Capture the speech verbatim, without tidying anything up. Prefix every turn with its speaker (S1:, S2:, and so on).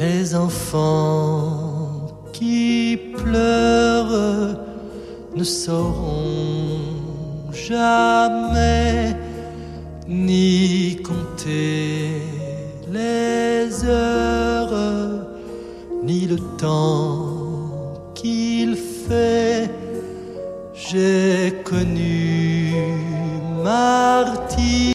S1: Les enfants qui pleurent ne sauront jamais ni compter les heures, ni le temps qu'il fait. J'ai connu martyr.